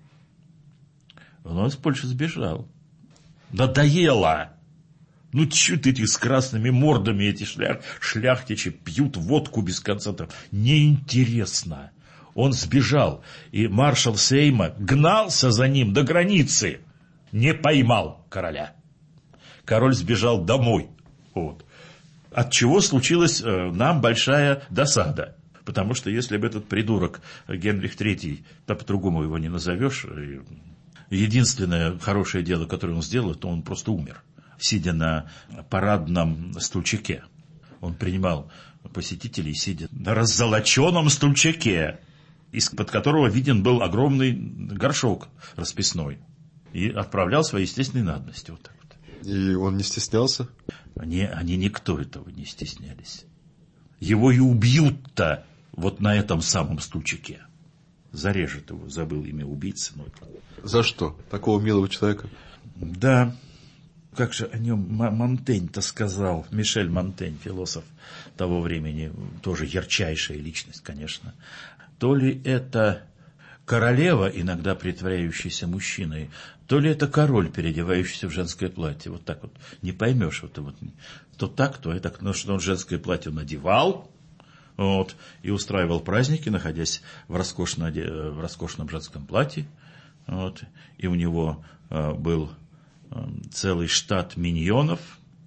Он из Польши сбежал. Надоело. Ну, чуть эти с красными мордами, эти шлях, шляхтичи пьют водку без конца. Там. Неинтересно. Он сбежал. И маршал Сейма гнался за ним до границы. Не поймал короля. Король сбежал домой. Вот. От чего случилась э, нам большая досада. Потому что если бы этот придурок Генрих третий, да по-другому его не назовешь, единственное хорошее дело, которое он сделал, то он просто умер. Сидя на парадном стульчаке. Он принимал посетителей, сидя на раззолоченном стульчаке, из-под которого виден был огромный горшок расписной. И отправлял свои естественные надобности. Вот так вот. И он не стеснялся? Они, они никто этого не стеснялись. Его и убьют-то вот на этом самом стульчике. Зарежет его, забыл имя убийцы. Но... За что? Такого милого человека? Да. Как же о нем Монтень-то сказал. Мишель Монтень, философ того времени. Тоже ярчайшая личность, конечно. То ли это... королева, иногда притворяющаяся мужчиной, то ли это король, переодевающийся в женское платье. Вот так вот. Не поймешь. Вот, вот, то так, то это. Но что он женское платье надевал, вот, и устраивал праздники, находясь в, роскошно, в роскошном женском платье. Вот, и у него э, был э, целый штат миньонов.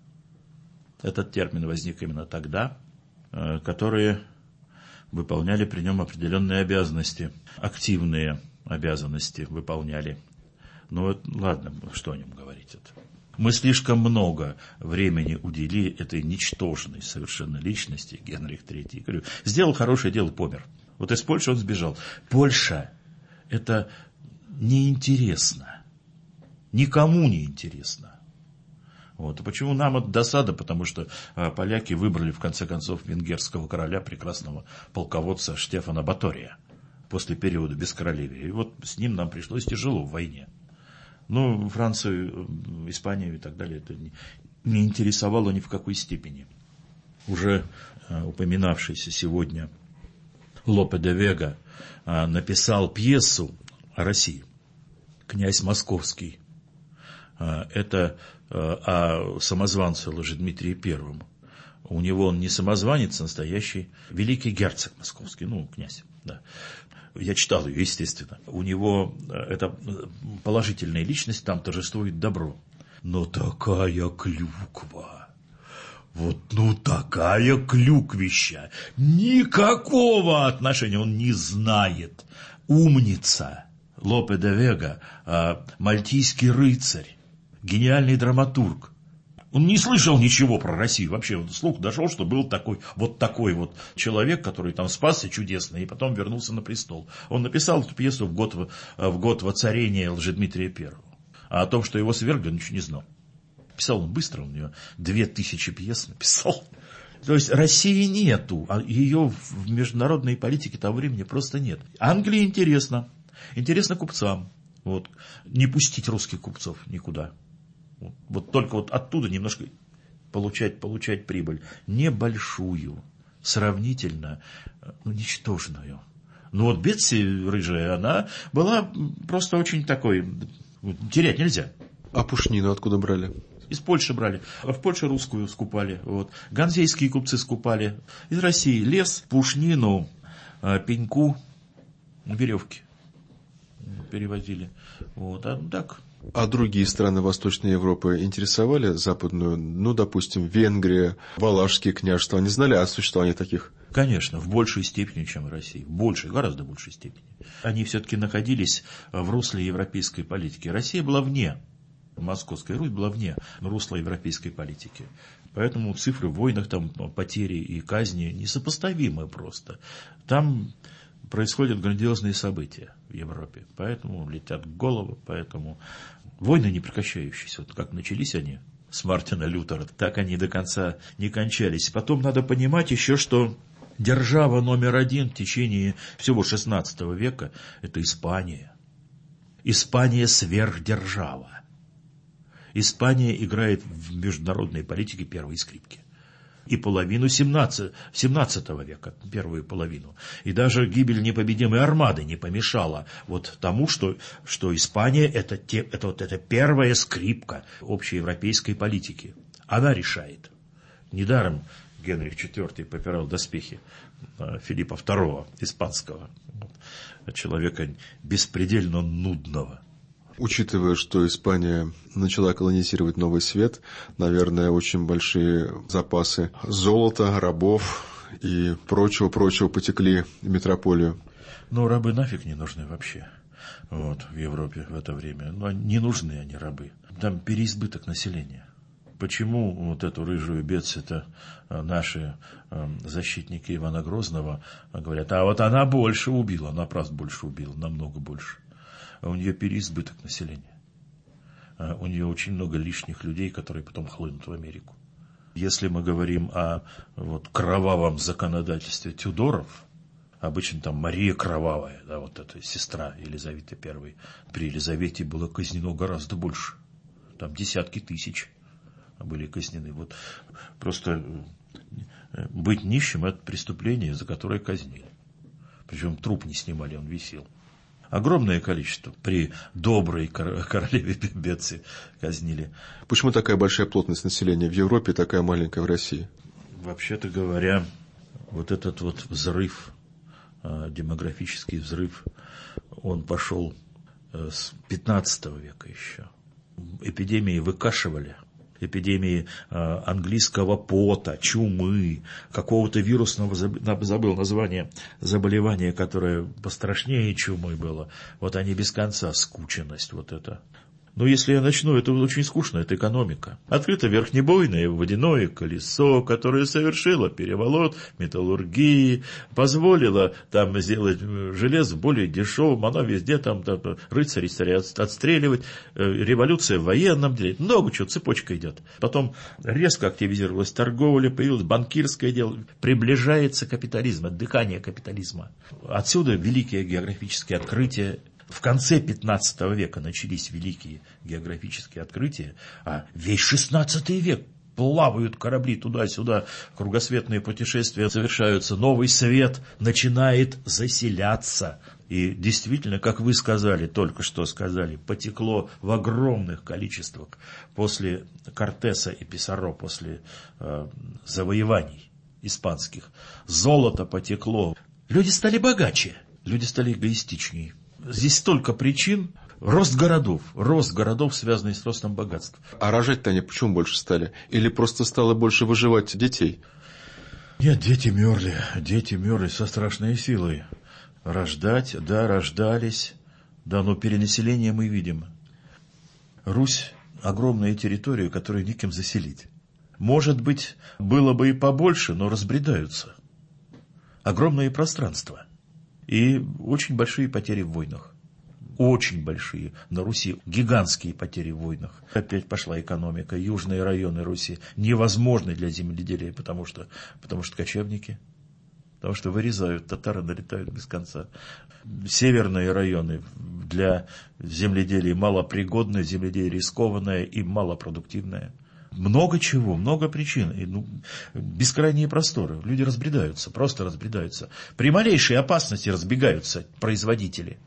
Этот термин возник именно тогда, э, которые... выполняли при нем определенные обязанности, активные обязанности выполняли. Ну вот, ладно, что о нем говорить это. Мы слишком много времени уделили этой ничтожной совершенно личности, Генрих третий. Говорю, сделал хорошее дело, помер. Вот из Польши он сбежал. Польша – это неинтересно. Никому не интересно. Вот. А почему нам это досада? Потому что а, поляки выбрали, в конце концов, венгерского короля, прекрасного полководца Штефана Батория, после периода бескоролевия. И вот с ним нам пришлось тяжело в войне. Ну, Францию, Испанию и так далее это не, не интересовало ни в какой степени. Уже а, упоминавшийся сегодня Лопе де Вега а, написал пьесу о России. «Князь Московский». А, это а, о самозванце Лжедмитрии Первом. У него он не самозванец, а настоящий великий герцог московский, ну, князь, да. Я читал ее, естественно. У него это положительная личность, там торжествует добро. Но такая клюква, вот ну такая клюквища, никакого отношения он не знает. Умница. Лопе де Вега, мальтийский рыцарь, гениальный драматург. Он не слышал ничего про Россию. Вообще слух дошел, что был такой, вот такой вот человек, который там спасся чудесно и потом вернулся на престол. Он написал эту пьесу в год, в год воцарения Лжедмитрия Первого. А о том, что его свергли, он ничего не знал. Писал он быстро, у него две тысячи пьес написал. То есть России нету, а ее в международной политике того времени просто нет. Англии интересно. Интересно купцам. Вот. Не пустить русских купцов никуда. Вот, вот только вот оттуда немножко получать, получать прибыль. Небольшую, сравнительно, ну, ничтожную. Но вот Бетси рыжая, она была просто очень такой, терять нельзя. А пушнину откуда брали? Из Польши брали. В Польше русскую скупали. Вот. Ганзейские купцы скупали. Из России лес, пушнину, пеньку, веревки перевозили. Вот. А так... А другие страны Восточной Европы интересовали западную, ну, допустим, Венгрия, Валашские княжества? Они знали о существовании таких? Конечно, в большей степени, чем в России. В большей, гораздо большей степени. Они все-таки находились в русле европейской политики. Россия была вне. Московская Русь была вне русла европейской политики. Поэтому цифры в войнах, там, потери и казни несопоставимы просто. Там происходят грандиозные события в Европе. Поэтому летят головы, поэтому войны не прекращающиеся. Вот как начались они с Мартина Лютера, так они до конца не кончались. Потом надо понимать еще, что держава номер один в течение всего шестнадцатого века – это Испания. Испания сверхдержава. Испания играет в международной политике первые скрипки. И половину семнадцатого века, первую половину. И даже гибель непобедимой армады не помешала вот тому, что, что Испания это, те, это, вот, это первая скрипка общеевропейской политики. Она решает. Недаром Генрих четвёртый попирал доспехи Филиппа второго, испанского, человека беспредельно нудного. Учитывая, что Испания начала колонизировать Новый Свет, наверное, очень большие запасы золота, рабов и прочего-прочего потекли в метрополию. Ну, рабы нафиг не нужны вообще вот, в Европе в это время. Ну, не нужны они, рабы. Там переизбыток населения. Почему вот эту рыжую Бетси-то наши защитники Ивана Грозного говорят, а вот она больше убила, она правда больше убила, намного больше. А у нее переизбыток населения. А у нее очень много лишних людей, которые потом хлынут в Америку. Если мы говорим о вот, кровавом законодательстве Тюдоров, обычно там Мария Кровавая, да, вот эта сестра Елизаветы Первой, при Елизавете было казнено гораздо больше. Там десятки тысяч были казнены. Вот просто быть нищим – это преступление, за которое казнили. Причем труп не снимали, он висел. Огромное количество при доброй королеве Бетси казнили. Почему такая большая плотность населения в Европе и такая маленькая в России? Вообще-то говоря, вот этот вот взрыв, демографический взрыв, он пошел с пятнадцатого века еще. Эпидемии выкашивали. Эпидемии э, английского пота, чумы, какого-то вирусного, забыл название заболевания, которое пострашнее чумы было. Вот они без конца, скученность вот это. Но если я начну, это очень скучно, это экономика. Открыто верхнебойное водяное колесо, которое совершило переворот металлургии, позволило там сделать железо более дешевым, оно везде там, там рыцари отстреливать, революция в военном деле, много чего, цепочка идет. Потом резко активизировалась торговля, появилось банкирское дело, приближается капитализм, отдыхание капитализма. Отсюда великие географические открытия. В конце пятнадцатого века начались великие географические открытия, а весь шестнадцатый век плавают корабли туда-сюда, кругосветные путешествия совершаются, новый свет начинает заселяться. И действительно, как вы сказали, только что сказали, потекло в огромных количествах после Кортеса и Писаро, после э, завоеваний испанских. Золото потекло. Люди стали богаче, люди стали эгоистичнее. Здесь столько причин. Рост городов. Рост городов, связанный с ростом богатства. А рожать-то они почему больше стали? Или просто стало больше выживать детей? Нет, дети мерли. Дети мерли со страшной силой. Рождать, да, рождались. Да, но перенаселение мы видим. Русь – огромная территория, которую некем заселить. Может быть, было бы и побольше, но разбредаются. Огромное пространство. И очень большие потери в войнах. Очень большие. На Руси гигантские потери в войнах. Опять пошла экономика. Южные районы Руси невозможны для земледелия, потому что, потому что кочевники. Потому что вырезают, татары налетают без конца. Северные районы для земледелия малопригодные, земледелие рискованное и малопродуктивное. Много чего, много причин. И, ну, бескрайние просторы. Люди разбредаются, просто разбредаются. При малейшей опасности разбегаются производители.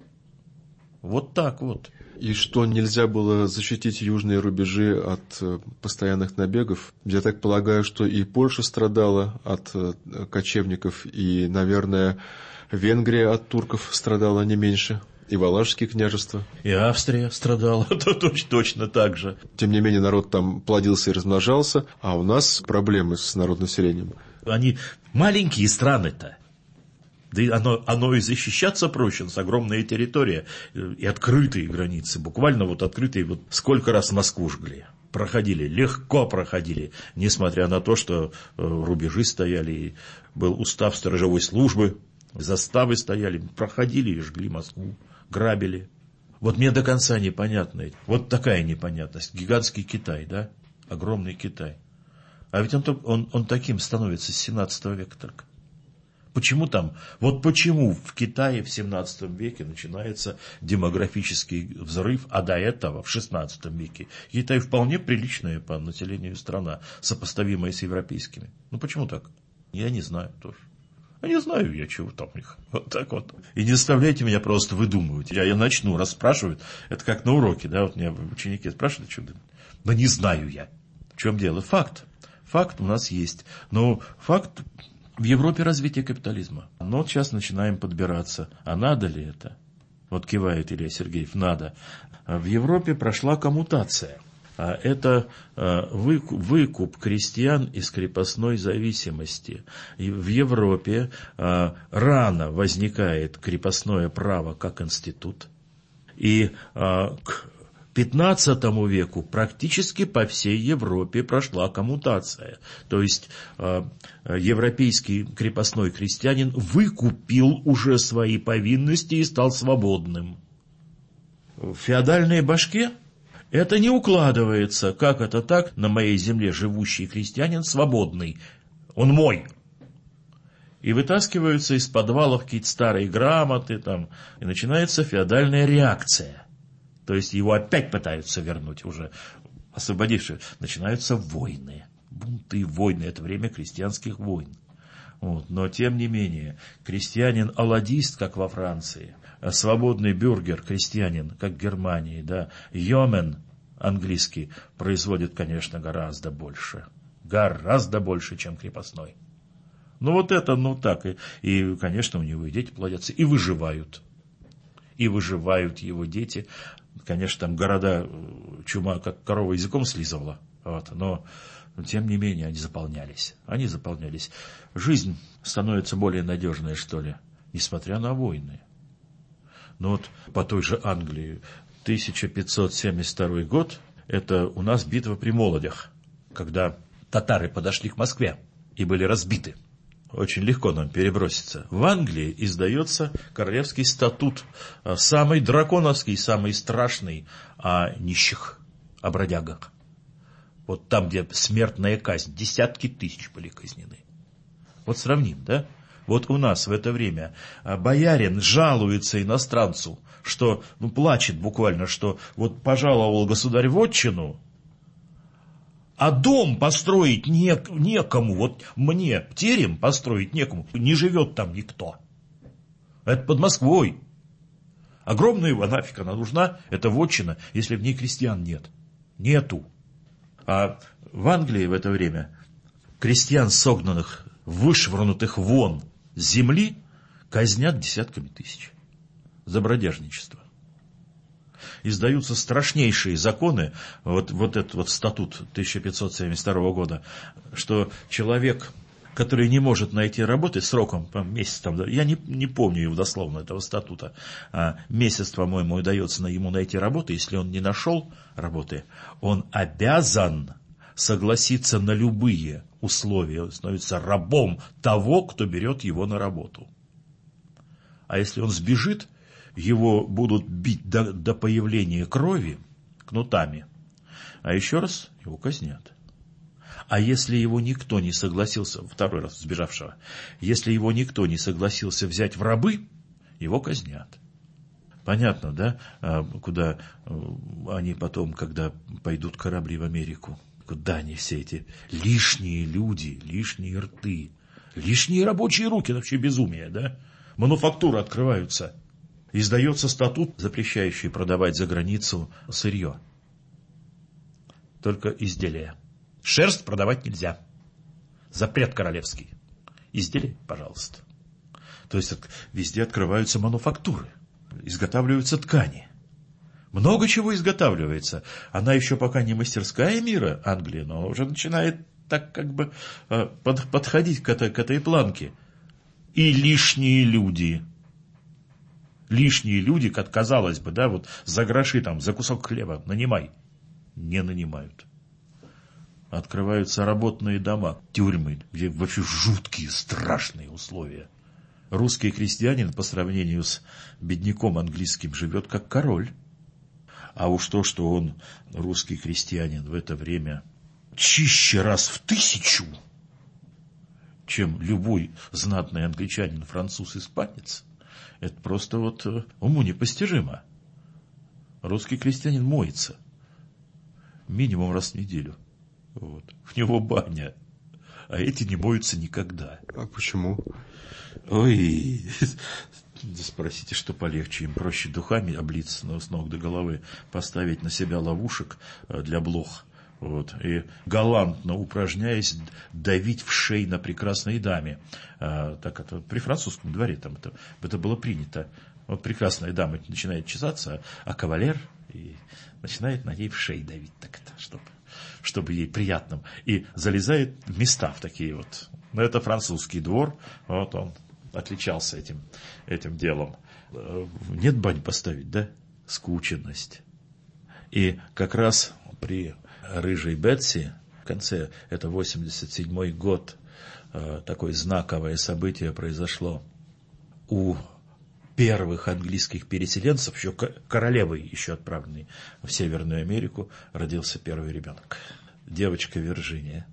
Вот так вот. И что, нельзя было защитить южные рубежи от постоянных набегов? Я так полагаю, что и Польша страдала от кочевников, и, наверное, Венгрия от турков страдала не меньше. И Валашские княжества. И Австрия страдала точно так же. Тем не менее, народ там плодился и размножался, а у нас проблемы с народонаселением. Они маленькие страны-то. Да и оно, оно и защищаться проще, с огромная территория и открытые границы. Буквально вот открытые, вот сколько раз Москву жгли. Проходили, легко проходили, несмотря на то, что рубежи стояли, и был устав сторожевой службы, заставы стояли, проходили и жгли Москву. Грабили. Вот мне до конца непонятно. Вот такая непонятность. Гигантский Китай, да? Огромный Китай. А ведь он, он, он таким становится с семнадцатого века только. Почему там? Вот почему в Китае в семнадцатом веке начинается демографический взрыв, а до этого в шестнадцатом веке Китай вполне приличная по населению страна, сопоставимая с европейскими. Ну почему так? Я не знаю тоже. А не знаю я, чего там у них. Вот так вот. И не заставляйте меня просто выдумывать. Я, я начну, раз спрашивают, это как на уроке, да, вот меня ученики спрашивают, что да, да не знаю я. В чем дело? Факт. Факт у нас есть. Но факт в Европе развития капитализма. Но вот сейчас начинаем подбираться. А надо ли это? Вот кивает Илья Сергеев, надо. А в Европе прошла коммутация. А это выкуп, выкуп крестьян из крепостной зависимости. И в Европе рано возникает крепостное право как институт. И к пятнадцатому веку практически по всей Европе прошла коммутация. То есть европейский крепостной крестьянин выкупил уже свои повинности и стал свободным. В феодальной башке это не укладывается. Как это так? На моей земле живущий крестьянин свободный. Он мой. И вытаскиваются из подвалов какие-то старые грамоты, там, и начинается феодальная реакция. То есть его опять пытаются вернуть уже, освободившие. Начинаются войны. Бунты и войны. Это время крестьянских войн. Вот. Но, тем не менее, крестьянин-аладист, как во Франции, свободный бюргер, крестьянин, как в Германии, да, йомен, английский, производит, конечно, гораздо больше. Гораздо больше, чем крепостной. Ну, вот это, ну, так. И, и, конечно, у него и дети плодятся, и выживают. И выживают его дети. Конечно, там города чума, как корова языком слизывала. Вот, но, тем не менее, они заполнялись. Они заполнялись. Жизнь становится более надежной, что ли, несмотря на войны. Но вот по той же Англии тысяча пятьсот семьдесят второй год – это у нас битва при Молодях, когда татары подошли к Москве и были разбиты. Очень легко нам переброситься. В Англии издается королевский статут, самый драконовский, самый страшный о нищих, о бродягах. Вот там, где смертная казнь, десятки тысяч были казнены. Вот сравним, да? Вот у нас в это время боярин жалуется иностранцу, что, ну, плачет буквально, что вот пожаловал государь в отчину, а дом построить не, некому, вот мне терем построить некому, не живет там никто. Это под Москвой. Огромная его нафиг она нужна, это вотчина, если в ней крестьян нет. Нету. А в Англии в это время крестьян, согнанных, вышвырнутых вон с земли, казнят десятками тысяч за бродяжничество. Издаются страшнейшие законы, вот, вот этот вот статут тысяча пятьсот семьдесят второго года, что человек, который не может найти работы сроком, месяц, там, я не, не помню его дословно, этого статута, а месяц, по-моему, удается ему найти работу, если он не нашел работы, он обязан согласиться на любые условия, он становится рабом того, кто берет его на работу. А если он сбежит, его будут бить до, до появления крови кнутами, а еще раз его казнят. А если его никто не согласился, второй раз сбежавшего, если его никто не согласился взять в рабы, его казнят. Понятно, да, куда они потом, когда пойдут корабли в Америку, куда они все эти лишние люди, лишние рты, лишние рабочие руки, вообще безумие, да? Мануфактуры открываются. Издается статут, запрещающий продавать за границу сырье. Только изделия. Шерсть продавать нельзя. Запрет королевский. Изделия, пожалуйста. То есть везде открываются мануфактуры. Изготавливаются ткани. Много чего изготавливается. Она еще пока не мастерская мира Англии, но уже начинает так как бы под, подходить к этой, к этой планке. И лишние люди. Лишние люди, как казалось бы, да, вот за гроши там, за кусок хлеба нанимай. Не нанимают. Открываются работные дома, тюрьмы, где вообще жуткие, страшные условия. Русский крестьянин по сравнению с бедняком английским живет как король. А уж то, что он, русский крестьянин, в это время чище раз в тысячу, чем любой знатный англичанин, француз, испанец, это просто вот уму непостижимо. Русский крестьянин моется минимум раз в неделю. Вот. В него баня. А эти не моются никогда. А почему? Ой, спросите, что полегче. Им проще духами облиться, но с ног до головы, поставить на себя ловушек для блох. Вот, и галантно упражняясь, давить в шею на прекрасной даме. А, так это при французском дворе там это, это было принято. Вот прекрасная дама начинает чесаться, а кавалер и начинает на ней в шею давить, так это, чтобы, чтобы ей приятным. И залезает в места в такие вот. Но это французский двор, вот он отличался этим, этим делом. Нет бань поставить, да? Скученность. И как раз при рыжей Бетси, в конце, это восемьдесят седьмой год, такое знаковое событие произошло. У первых английских переселенцев, еще королевой, еще отправленной в Северную Америку, родился первый ребенок. Девочка Вирджиния.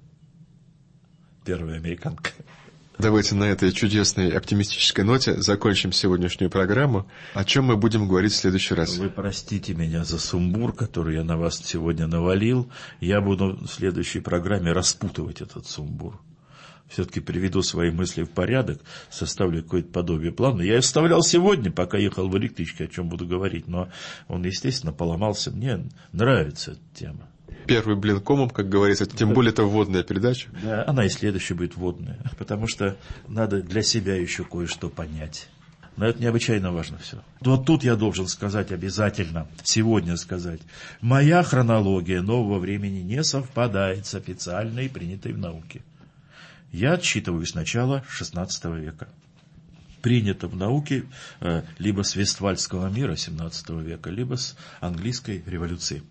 Первая американка. Давайте на этой чудесной оптимистической ноте закончим сегодняшнюю программу. О чем мы будем говорить в следующий раз? Вы простите меня за сумбур, который я на вас сегодня навалил. Я буду в следующей программе распутывать этот сумбур. Все-таки приведу свои мысли в порядок, составлю какое-то подобие плана. Я оставлял сегодня, пока ехал в электричке, о чем буду говорить, но он, естественно, поломался. Мне нравится эта тема. Первый блин комом, как говорится, тем более это вводная передача. Да, она и следующая будет вводная, потому что надо для себя еще кое-что понять. Но это необычайно важно все. Вот тут я должен сказать обязательно, сегодня сказать, моя хронология нового времени не совпадает с официальной, принятой в науке. Я отсчитываю с начала шестнадцатого века. принято в науке либо с Вестфальского мира семнадцатого века, либо с английской революции.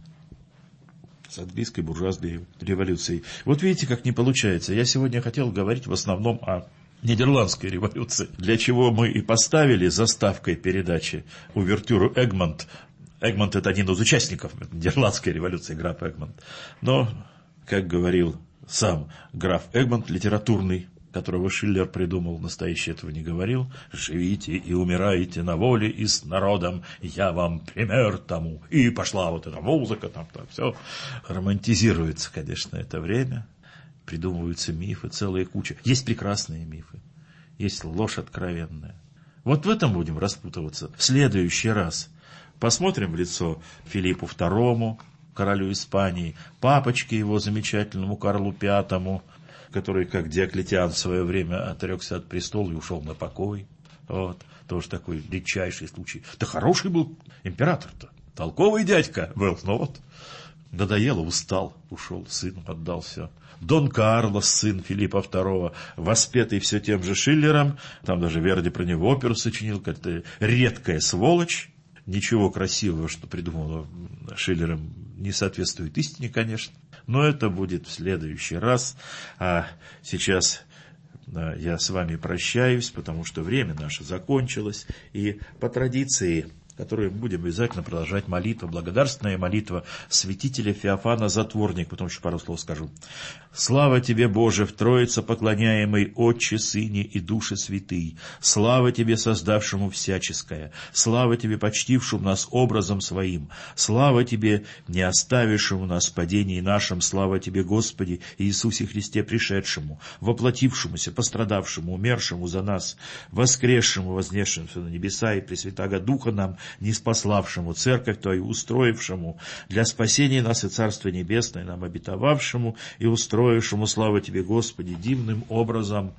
С английской буржуазной революцией. Вот видите, как не получается. Я сегодня хотел говорить в основном о Нидерландской революции, для чего мы и поставили заставкой передачи увертюру Эгмонт. Эгмонт – это один из участников Нидерландской революции, граф Эгмонт. Но, как говорил сам граф Эгмонт, литературный, которого Шиллер придумал, настоящий этого не говорил: «Живите и умирайте на воле и с народом, я вам пример тому». И пошла вот эта музыка, там, там все. Романтизируется, конечно, это время, придумываются мифы, целая куча. Есть прекрасные мифы, есть ложь откровенная. Вот в этом будем распутываться в следующий раз. Посмотрим в лицо Филиппу второму, королю Испании, папочке его замечательному Карлу пятому, который, как Диоклетиан, в свое время отрекся от престола и ушел на покой. Вот. Тоже такой редчайший случай. Да хороший был император-то, толковый дядька был, но вот надоело, устал, ушел, сыну отдал все. Дон Карлос, сын Филиппа второго, воспетый все тем же Шиллером, там даже Верди про него оперу сочинил, как-то редкая сволочь. Ничего красивого, что придумала Шиллером, не соответствует истине, конечно. Но это будет в следующий раз. А сейчас да, я с вами прощаюсь, потому что время наше закончилось. И по традиции, которую будем обязательно продолжать, молитва, благодарственная молитва святителя Феофана Затворник, потому что пару слов скажу. «Слава тебе, Боже, в Троице поклоняемый, Отче, Сыне и Душе Святый! Слава тебе, создавшему всяческое! Слава тебе, почтившему нас образом своим! Слава тебе, не оставившему нас в падении нашем! Слава тебе, Господи Иисусе Христе, пришедшему, воплотившемуся, пострадавшему, умершему за нас, воскресшему, вознесшемуся на небеса и Пресвятаго Духа нам, неспославшему, церковь Твою устроившему, для спасения нас и Царство Небесное нам обетовавшему и устроившему, слава Тебе, Господи, дивным образом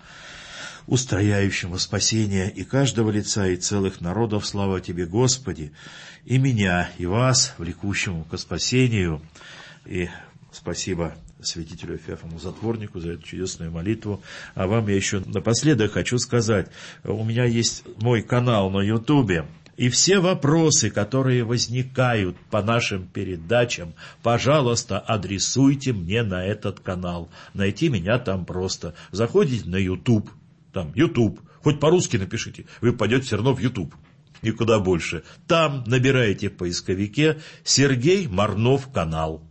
устрояющему спасение и каждого лица, и целых народов, слава Тебе, Господи, и меня, и вас, влекущему ко спасению». И спасибо святителю Феофану Затворнику за эту чудесную молитву. А вам я еще напоследок хочу сказать, у меня есть мой канал на Ютубе, и все вопросы, которые возникают по нашим передачам, пожалуйста, адресуйте мне на этот канал. Найти меня там просто. Заходите на YouTube, там YouTube, хоть по-русски напишите, вы пойдете все равно в YouTube, никуда больше. Там набираете в поисковике «Сергей Марнов канал».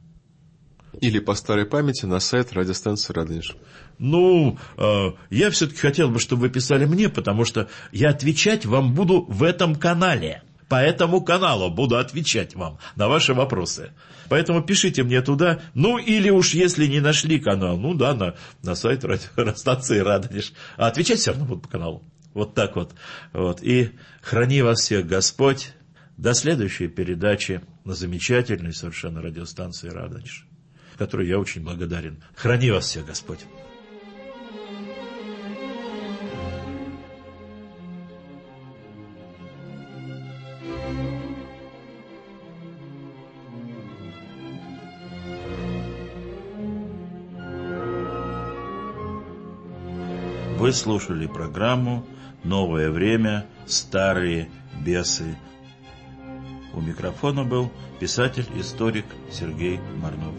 Или по старой памяти на сайт радиостанции «Радонеж». Ну, э, я все-таки хотел бы, чтобы вы писали мне, потому что я отвечать вам буду в этом канале. По этому каналу буду отвечать вам на ваши вопросы. Поэтому пишите мне туда. Ну, или уж если не нашли канал, ну да, на, на сайт радиостанции «Радонеж». А отвечать все равно буду по каналу. Вот так вот. вот. И храни вас всех Господь. До следующей передачи на замечательной совершенно радиостанции «Радонеж», которой я очень благодарен. Храни вас всех Господь. Вы слушали программу «Новое время. Старые бесы». У микрофона был писатель-историк Сергей Марнов.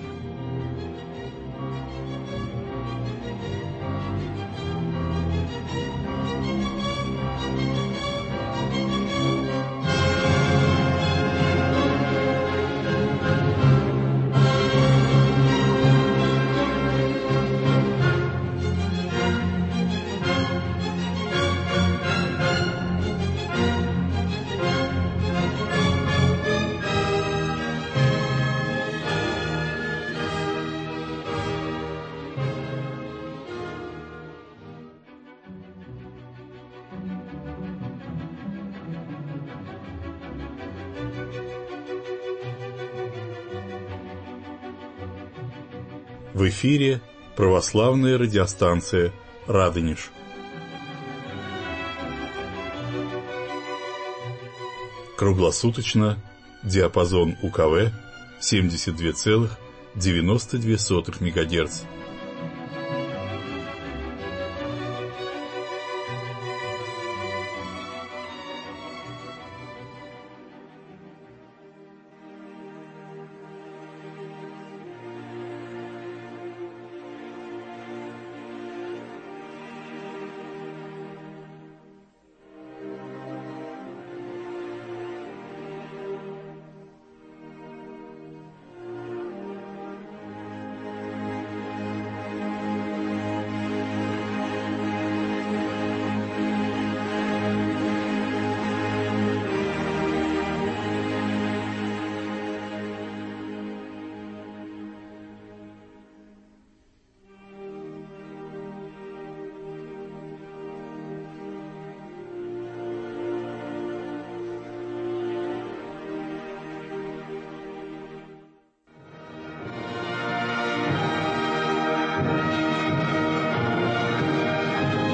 В эфире православная радиостанция «Радонеж». Круглосуточно диапазон УКВ семьдесят два целых девяносто две сотых мегагерца.